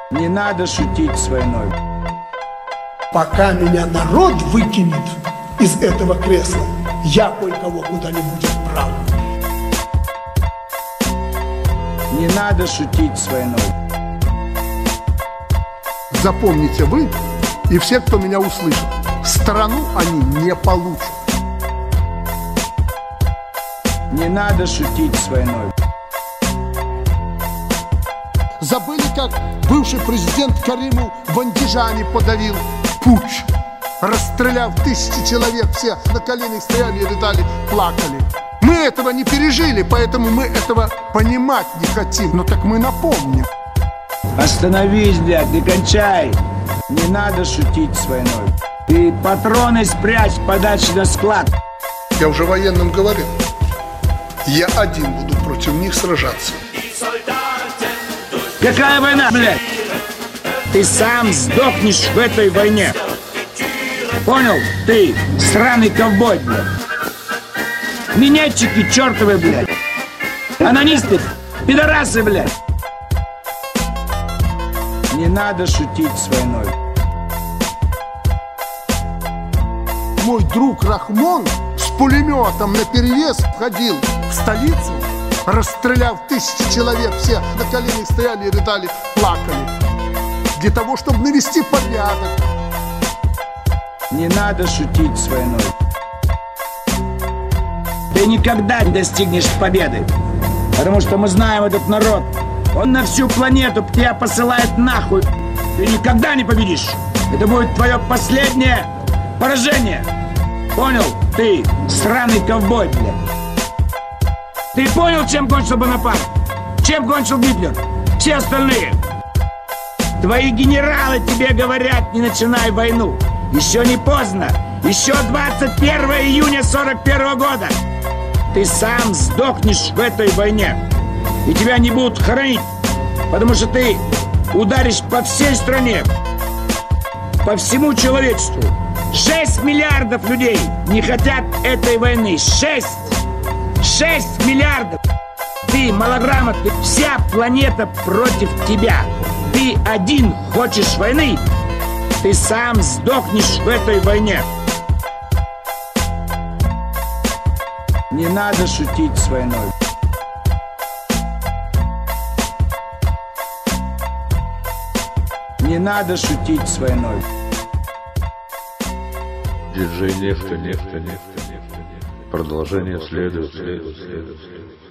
Не надо шутить с войной. Пока меня народ выкинет из этого кресла, я кое-кого куда-нибудь отправлю. Не надо шутить с войной. Запомните вы и все, кто меня услышит, страну они не получат. Не надо шутить с войной. Забыли, как бывший президент Каримов в Андижане подавил путч, расстреляв тысячи человек, все на коленях стояли и рыдали, плакали. Мы этого не пережили, поэтому мы этого понимать не хотим. Но так мы напомним. Остановись, блядь, не кончай. Не надо шутить с войной. Ты патроны спрячь подальше на склад. Я уже военным говорил. Я один буду против них сражаться. Какая война, блядь? Ты сам сдохнешь в этой войне. Понял? Ты сраный ковбой, блядь. Минетчики чертовы, блядь. Анонисты, пидорасы, блядь. Не надо шутить с войной. Мой друг Рахмон с пулеметом наперевес входил в столицу, расстреляв тысячи человек, все на коленях стояли и рыдали, плакали. Для того, чтобы навести порядок. Не надо шутить с войной. Ты никогда не достигнешь победы. Потому что мы знаем этот народ. Он на всю планету тебя посылает нахуй. Ты никогда не победишь. Это будет твое последнее поражение. Понял? Ты сраный ковбой, блядь. Ты понял, чем кончил Бонапарт? Чем кончил Гитлер? Все остальные. Твои генералы тебе говорят, не начинай войну. Еще не поздно. Еще 21 июня 41 года. Ты сам сдохнешь в этой войне. И тебя не будут хоронить. Потому что ты ударишь по всей стране. По всему человечеству. 6 миллиардов людей не хотят этой войны. 6 миллиардов. Ты малограмотный. Вся планета против тебя. Ты один хочешь войны. Ты сам сдохнешь в этой войне. Не надо шутить с войной. Не надо шутить с войной. Диджей Нефть. Продолжение следует.